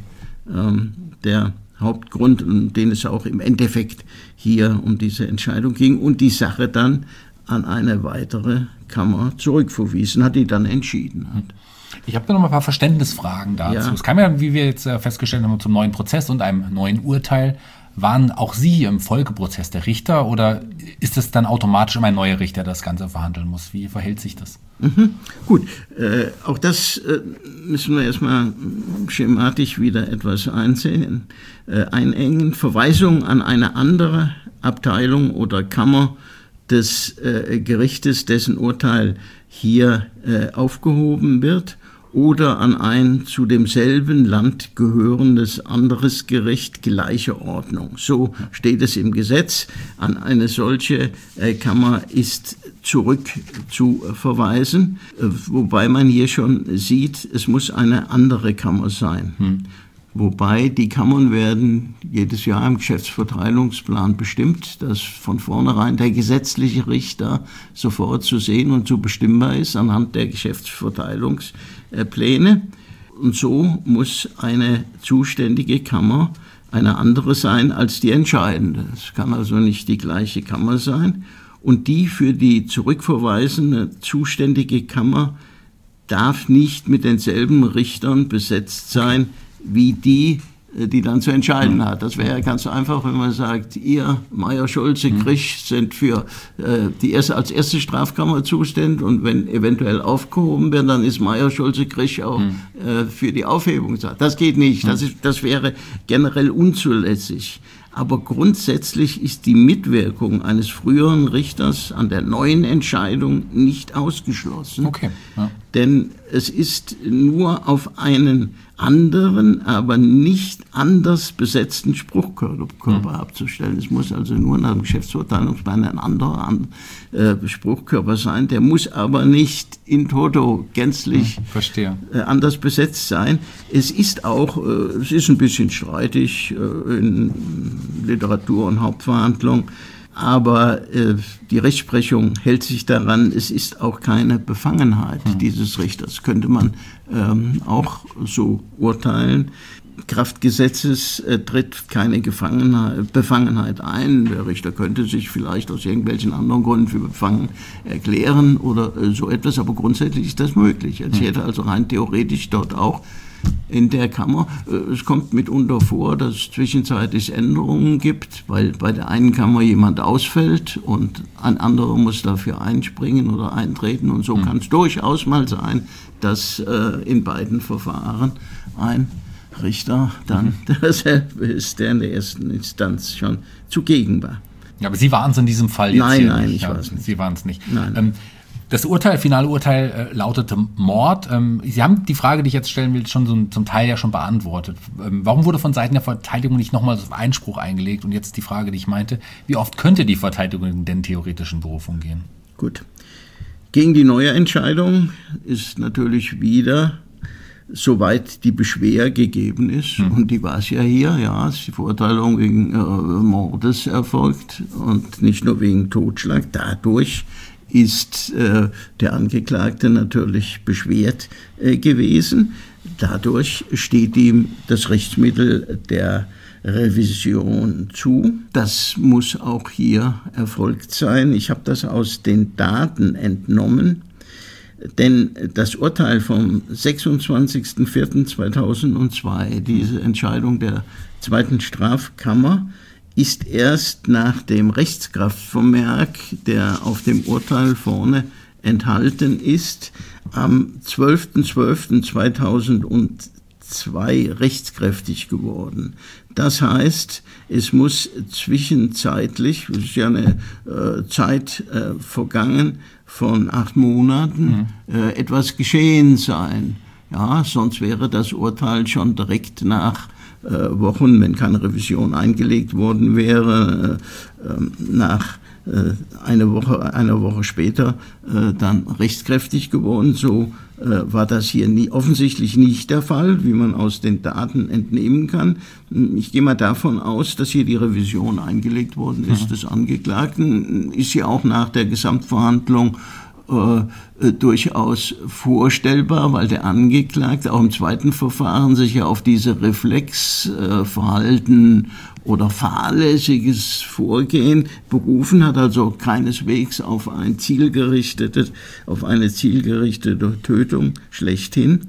der Hauptgrund, um den es auch im Endeffekt hier um diese Entscheidung ging und die Sache dann an eine weitere Kammer zurückverwiesen hat, die dann entschieden hat. Ich habe da noch mal ein paar Verständnisfragen dazu. Es kam ja, wie wir jetzt festgestellt haben, zum neuen Prozess und einem neuen Urteil. waren auch Sie im Folgeprozess der Richter oder ist es dann automatisch immer ein neuer Richter, der das Ganze verhandeln muss? Wie verhält sich das? Gut, auch das müssen wir erstmal schematisch wieder etwas einengen. Verweisung an eine andere Abteilung oder Kammer des Gerichtes, dessen Urteil hier aufgehoben wird, oder an ein zu demselben Land gehörendes anderes Gericht gleicher Ordnung. So steht es im Gesetz. An eine solche Kammer ist zurück zu verweisen, wobei man hier schon sieht, es muss eine andere Kammer sein. Wobei die Kammern werden jedes Jahr im Geschäftsverteilungsplan bestimmt, dass von vornherein der gesetzliche Richter sofort zu sehen und zu bestimmbar ist anhand der Geschäftsverteilungspläne. Und so muss eine zuständige Kammer eine andere sein als die entscheidende. Es kann also nicht die gleiche Kammer sein. Und die für die zurückverweisende zuständige Kammer darf nicht mit denselben Richtern besetzt sein, wie die dann zu entscheiden hat. Das wäre ja ganz einfach, wenn man sagt, ihr, Meyer, Schulze, Krisch sind für als erste Strafkammer zuständig und wenn eventuell aufgehoben wird, dann ist Meyer, Schulze, Krisch auch für die Aufhebung. Das geht nicht. Das wäre generell unzulässig. Aber grundsätzlich ist die Mitwirkung eines früheren Richters an der neuen Entscheidung nicht ausgeschlossen. Okay. Ja. Denn es ist nur auf einen anderen, aber nicht anders besetzten Spruchkörper abzustellen. Es muss also nur nach dem Geschäftsverteilungsplan ein anderer Spruchkörper sein. Der muss aber nicht in toto gänzlich anders besetzt sein. Es ist ein bisschen streitig in Literatur und Hauptverhandlung, aber die Rechtsprechung hält sich daran, es ist auch keine Befangenheit dieses Richters. Könnte man auch so urteilen. Kraft Gesetzes tritt keine Befangenheit ein. Der Richter könnte sich vielleicht aus irgendwelchen anderen Gründen für befangen erklären oder so etwas, aber grundsätzlich ist das möglich. Es hätte also rein theoretisch dort auch in der Kammer. Es kommt mitunter vor, dass es zwischenzeitlich Änderungen gibt, weil bei der einen Kammer jemand ausfällt und ein anderer muss dafür einspringen oder eintreten. Und so kann es durchaus mal sein, dass in beiden Verfahren ein Richter dann derselbe ist, der in der ersten Instanz schon zugegen war. Ja, aber Sie waren es in diesem Fall jetzt Nein, nicht. Ich war es nicht. Sie waren es nicht. Nein. Das finale Urteil lautete Mord. Sie haben die Frage, die ich jetzt stellen will, schon zum Teil ja schon beantwortet. Warum wurde von Seiten der Verteidigung nicht nochmal auf Einspruch eingelegt? Und jetzt die Frage, die ich meinte, wie oft könnte die Verteidigung denn theoretisch in Berufung gehen? Gut. Gegen die neue Entscheidung ist natürlich wieder, soweit die Beschwer gegeben ist, und die war es ja hier, ist die Verurteilung wegen Mordes erfolgt und nicht nur wegen Totschlag. Dadurch ist der Angeklagte natürlich beschwert gewesen. Dadurch steht ihm das Rechtsmittel der Revision zu. Das muss auch hier erfolgt sein. Ich habe das aus den Daten entnommen, denn das Urteil vom 26.04.2002, diese Entscheidung der zweiten Strafkammer, ist erst nach dem Rechtskraftvermerk, der auf dem Urteil vorne enthalten ist, am 12.12.2002 rechtskräftig geworden. Das heißt, es muss zwischenzeitlich, es ist ja eine Zeit vergangen von 8 Monaten, etwas geschehen sein. Ja, sonst wäre das Urteil schon direkt nach Wochen, wenn keine Revision eingelegt worden wäre, nach einer Woche später dann rechtskräftig geworden. So war das hier offensichtlich nicht der Fall, wie man aus den Daten entnehmen kann. Ich gehe mal davon aus, dass hier die Revision eingelegt worden ist des Angeklagten. Ist ja auch nach der Gesamtverhandlung durchaus vorstellbar, weil der Angeklagte auch im zweiten Verfahren sich ja auf diese Reflexverhalten oder fahrlässiges Vorgehen berufen hat, also keineswegs auf eine zielgerichtete Tötung schlechthin.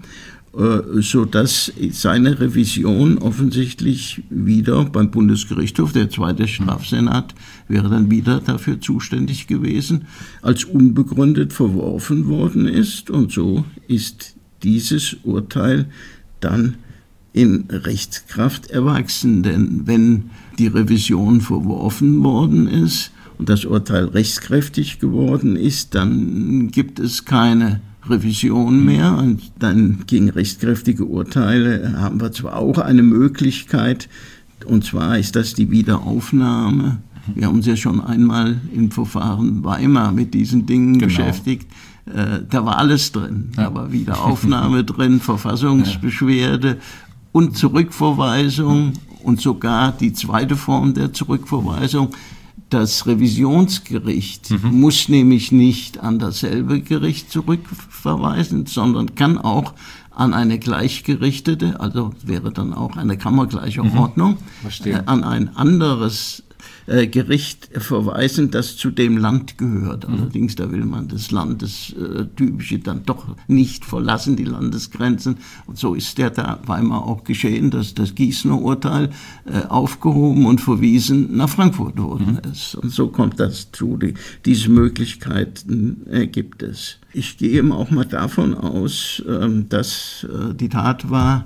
sodass seine Revision offensichtlich wieder beim Bundesgerichtshof, der zweite Strafsenat wäre dann wieder dafür zuständig gewesen, als unbegründet verworfen worden ist. Und so ist dieses Urteil dann in Rechtskraft erwachsen. Denn wenn die Revision verworfen worden ist und das Urteil rechtskräftig geworden ist, dann gibt es keine Revision mehr, und dann gegen rechtskräftige Urteile haben wir zwar auch eine Möglichkeit, und zwar ist das die Wiederaufnahme. Wir haben uns ja schon einmal im Verfahren Weimar mit diesen Dingen beschäftigt. Da war alles drin. Da war Wiederaufnahme drin, Verfassungsbeschwerde und Zurückverweisung und sogar die zweite Form der Zurückverweisung. Das Revisionsgericht muss nämlich nicht an dasselbe Gericht zurückverweisen, sondern kann auch an eine gleichgerichtete, also wäre dann auch eine kammergleiche Ordnung, an ein anderes Gericht verweisen, das zu dem Land gehört. Allerdings, da will man das Landestypische dann doch nicht verlassen, die Landesgrenzen. Und so ist der da Weimar auch geschehen, dass das Gießener Urteil aufgehoben und verwiesen nach Frankfurt worden ist. Und so kommt das zu. Diese Möglichkeiten gibt es. Ich gehe eben auch mal davon aus, dass die Tat war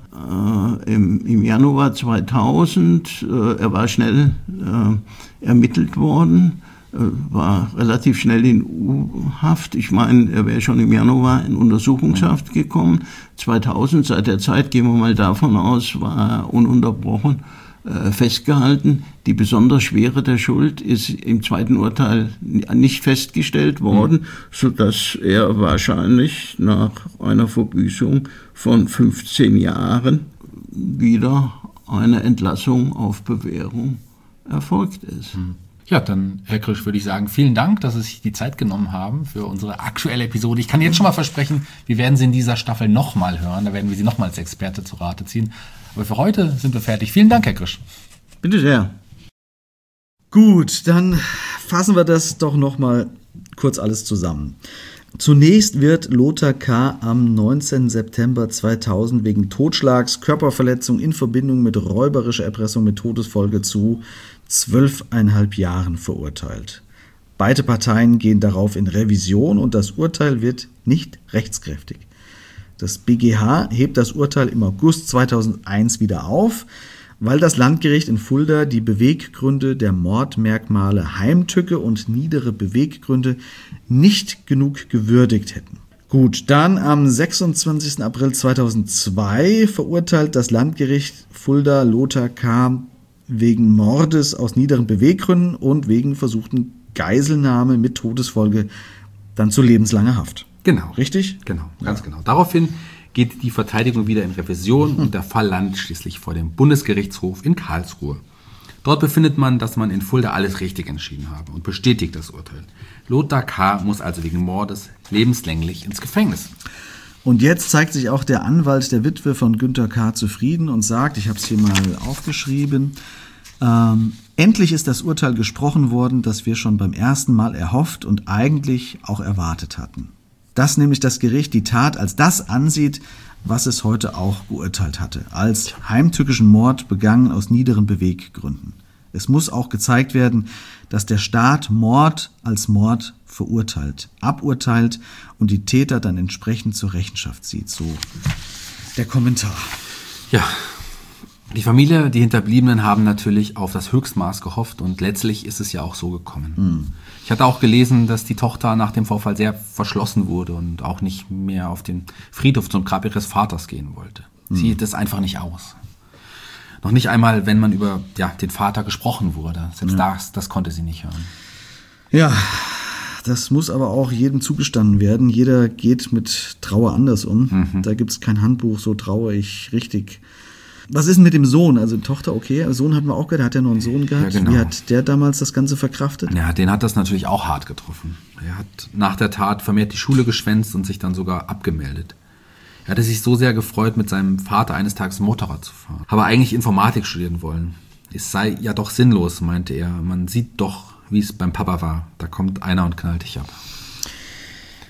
im Januar 2000. Er war schnell ermittelt worden, war relativ schnell in U-Haft. Ich meine, er wäre schon im Januar in Untersuchungshaft gekommen. 2000, seit der Zeit, gehen wir mal davon aus, war er ununterbrochen festgehalten. Die besonders Schwere der Schuld ist im zweiten Urteil nicht festgestellt worden, sodass er wahrscheinlich nach einer Verbüßung von 15 Jahren wieder eine Entlassung auf Bewährung erfolgt ist. Ja, dann, Herr Krisch, würde ich sagen, vielen Dank, dass Sie sich die Zeit genommen haben für unsere aktuelle Episode. Ich kann jetzt schon mal versprechen, wir werden Sie in dieser Staffel nochmal hören. Da werden wir Sie nochmal als Experte zu Rate ziehen. Aber für heute sind wir fertig. Vielen Dank, Herr Krisch. Bitte sehr. Gut, dann fassen wir das doch nochmal kurz alles zusammen. Zunächst wird Lothar K. am 19. September 2000 wegen Totschlags, Körperverletzung in Verbindung mit räuberischer Erpressung mit Todesfolge zu 12,5 Jahren verurteilt. Beide Parteien gehen darauf in Revision und das Urteil wird nicht rechtskräftig. Das BGH hebt das Urteil im August 2001 wieder auf, weil das Landgericht in Fulda die Beweggründe der Mordmerkmale Heimtücke und niedere Beweggründe nicht genug gewürdigt hätten. Gut, dann am 26. April 2002 verurteilt das Landgericht Fulda Lothar K. wegen Mordes aus niederen Beweggründen und wegen versuchten Geiselnahme mit Todesfolge dann zu lebenslanger Haft. Genau. Richtig? Genau, ganz genau. Daraufhin geht die Verteidigung wieder in Revision und der Fall landet schließlich vor dem Bundesgerichtshof in Karlsruhe. Dort befindet man, dass man in Fulda alles richtig entschieden habe und bestätigt das Urteil. Lothar K. muss also wegen Mordes lebenslänglich ins Gefängnis. Und jetzt zeigt sich auch der Anwalt der Witwe von Günter K. zufrieden und sagt, ich habe es hier mal aufgeschrieben, endlich ist das Urteil gesprochen worden, das wir schon beim ersten Mal erhofft und eigentlich auch erwartet hatten. Dass nämlich das Gericht die Tat als das ansieht, was es heute auch geurteilt hatte, als heimtückischen Mord begangen aus niederen Beweggründen. Es muss auch gezeigt werden, dass der Staat Mord als Mord verurteilt, aburteilt und die Täter dann entsprechend zur Rechenschaft zieht. So der Kommentar. Ja, die Familie, die Hinterbliebenen haben natürlich auf das Höchstmaß gehofft und letztlich ist es ja auch so gekommen. Ich hatte auch gelesen, dass die Tochter nach dem Vorfall sehr verschlossen wurde und auch nicht mehr auf den Friedhof zum Grab ihres Vaters gehen wollte. Sie hielt es einfach nicht aus. Noch nicht einmal, wenn man über den Vater gesprochen wurde. Selbst das konnte sie nicht hören. Ja, das muss aber auch jedem zugestanden werden. Jeder geht mit Trauer anders um. Da gibt es kein Handbuch, so trauere ich richtig. Was ist denn mit dem Sohn? Also Tochter, okay, Sohn hatten wir auch gehört, der hat ja noch einen Sohn gehabt. Ja, genau. Wie hat der damals das Ganze verkraftet? Ja, den hat das natürlich auch hart getroffen. Er hat nach der Tat vermehrt die Schule geschwänzt und sich dann sogar abgemeldet. Er hatte sich so sehr gefreut, mit seinem Vater eines Tages Motorrad zu fahren. Aber eigentlich Informatik studieren wollen. Es sei ja doch sinnlos, meinte er. Man sieht doch, wie es beim Papa war. Da kommt einer und knallt dich ab.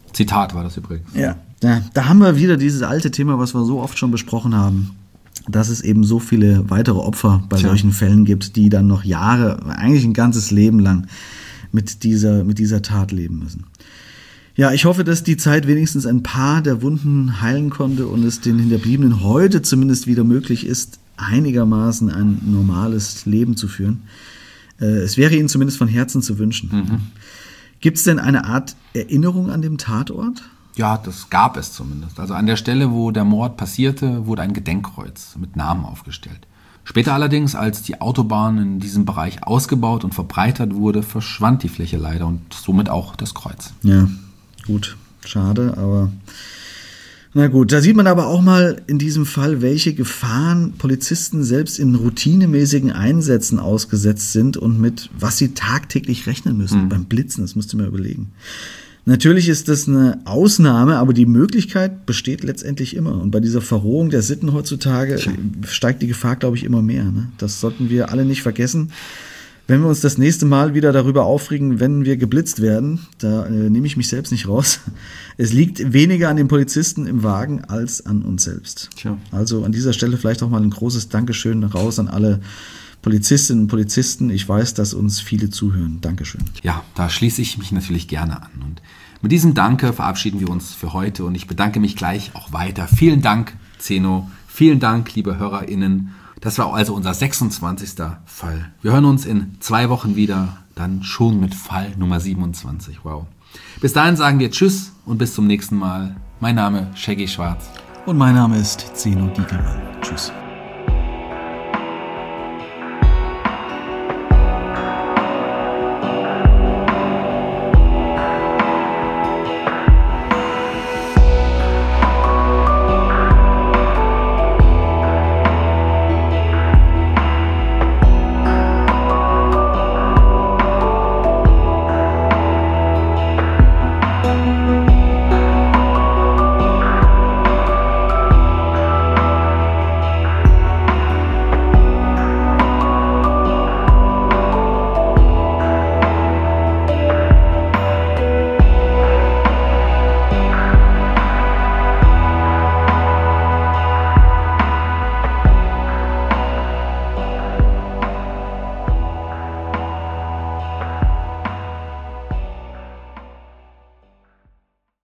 Zitat war das übrigens. Ja, da haben wir wieder dieses alte Thema, was wir so oft schon besprochen haben, dass es eben so viele weitere Opfer bei solchen Fällen gibt, die dann noch Jahre, eigentlich ein ganzes Leben lang mit dieser Tat leben müssen. Ja, ich hoffe, dass die Zeit wenigstens ein paar der Wunden heilen konnte und es den Hinterbliebenen heute zumindest wieder möglich ist, einigermaßen ein normales Leben zu führen. Es wäre ihnen zumindest von Herzen zu wünschen. Gibt es denn eine Art Erinnerung an dem Tatort? Ja, das gab es zumindest. Also an der Stelle, wo der Mord passierte, wurde ein Gedenkkreuz mit Namen aufgestellt. Später allerdings, als die Autobahn in diesem Bereich ausgebaut und verbreitert wurde, verschwand die Fläche leider und somit auch das Kreuz. Ja, gut, schade, aber na gut. Da sieht man aber auch mal in diesem Fall, welche Gefahren Polizisten selbst in routinemäßigen Einsätzen ausgesetzt sind und mit was sie tagtäglich rechnen müssen. Beim Blitzen, das musst du mir überlegen. Natürlich ist das eine Ausnahme, aber die Möglichkeit besteht letztendlich immer. Und bei dieser Verrohung der Sitten heutzutage steigt die Gefahr, glaube ich, immer mehr. Ne? Das sollten wir alle nicht vergessen. Wenn wir uns das nächste Mal wieder darüber aufregen, wenn wir geblitzt werden, da nehme ich mich selbst nicht raus. Es liegt weniger an den Polizisten im Wagen als an uns selbst. Tja. Also an dieser Stelle vielleicht auch mal ein großes Dankeschön raus an alle Polizistinnen und Polizisten. Ich weiß, dass uns viele zuhören. Dankeschön. Ja, da schließe ich mich natürlich gerne an. Und mit diesem Danke verabschieden wir uns für heute und ich bedanke mich gleich auch weiter. Vielen Dank, Zeno. Vielen Dank, liebe HörerInnen. Das war also unser 26. Fall. Wir hören uns in 2 Wochen wieder, dann schon mit Fall Nummer 27. Wow. Bis dahin sagen wir Tschüss und bis zum nächsten Mal. Mein Name ist Shaggy Schwarz. Und mein Name ist Zeno Diekelmann. Tschüss.